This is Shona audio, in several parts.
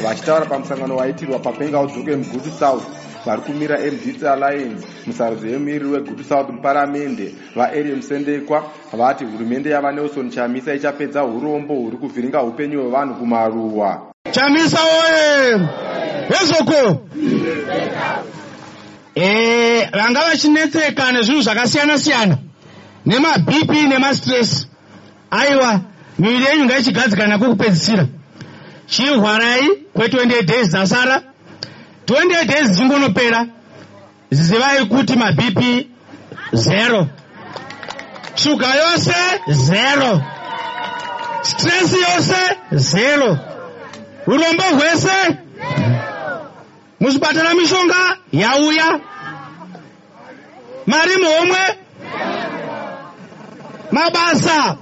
Vachitaura pamusangano waitirwa papenga udzoke muGutu South, vari kumira MDC Alliance musarudzo yemumiriri weGutu South muparamende vaErie Musendekwa vati hurumende yavaNelson Chamisa ichapedza urombo huri kuvhiringa upenyu hwevanhu kumaruwa. Chamisa oye! Hezoko! Vanga vachinetseka nezvinhu zvakasiyana-siyana nema-BP nema-stress. Aiwa, miviri yenyu ngaichigadzikana kwekupedzisira. Chirwarai kwe28 days dzasara. 28 days dzingonopera. Zivai kuti ma-BP 0. Shuga yose 0. Stress yose 0. Urombo hwese muzvipatara mishonga yauya. Mari muhomwe mabasa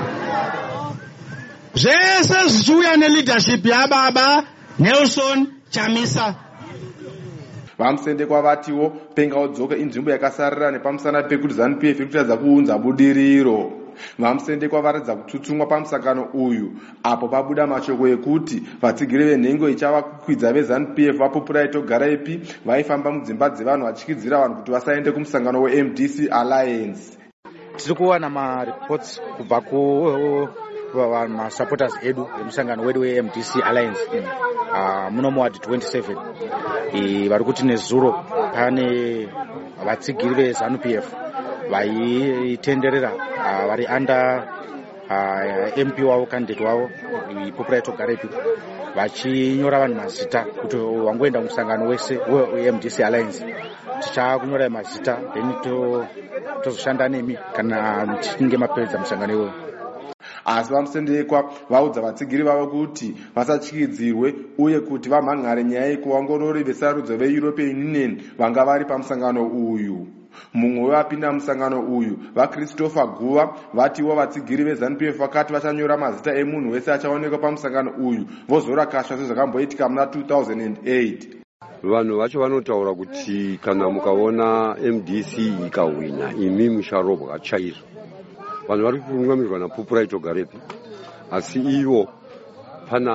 zvese zvichiuya neleadership yaBaba Nelson Chamisa. Vamusendekwa vatiwo penga udzoka inzvimbo yakasarira nepamusana pekuti ZANU-PF iri kutaridza kuunza budiriro. Vamusendekwa varatidza kutsutsumwa pamusangano uyu apo pabuda mashoko ekuti vatsigiri venhengo ichava kukwidza veZANU-PF vaPupurai Togaraipi vaifamba mudzimba dzevanhu vachikwidzira vanhu kuti vasaende kumusangano weMDC Alliance. Tiri kuwana mareports kubva masupporters edu emusangano wedu weMDC Alliance muno muward 27 vari kuti nezuro pane vatsigiri veZANU-PF vaitenderera vari under MP wavo candidate wavo Pupulai Togaraipi vachinyora vanhu mazita kuti wangoenda musangano wese weMDC Alliance tichakunyorai mazita then tozoshanda nemi kana tichinge mapedza musangano iwoyo. Asi vamusendekwa vaudza vatsigiri vavo kuti vasatyidzirwe uye kuti vamhan'are nyaya yekuongorori vesarudzo veEuropean Union vanga vari pamusangano uyu. Mumwe wevapinda musangano uyu vaChristopher Guva vatiwo vatsigiri veZANU-PF vakati vachanyora mazita emunhu wese achaonekwa pamusangano uyu vozorakashwa sezvakamboitika muna 2008. Vanhu vacho vanotaura kuti kana mukaona MDC ikahwina imi musharobwa chaizvo. Vanhu vari kunwamirwa naPupulai Togaraipi asi ivo pana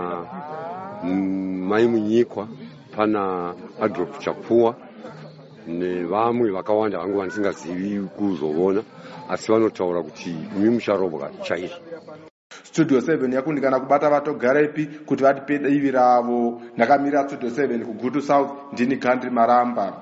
Mai Munyikwa, pana Adolf Chapuwa nevamwe vakawanda vangu vandisingazivi kuzoona asi vanotaura kuti imi musharobwa chaizvo. Studio 7 yakundikana kubata vaTogaraipi kuti vatipe divi ravo. Ndakamira Studio 7 kuGutu South, ndini Gandhi Maramba.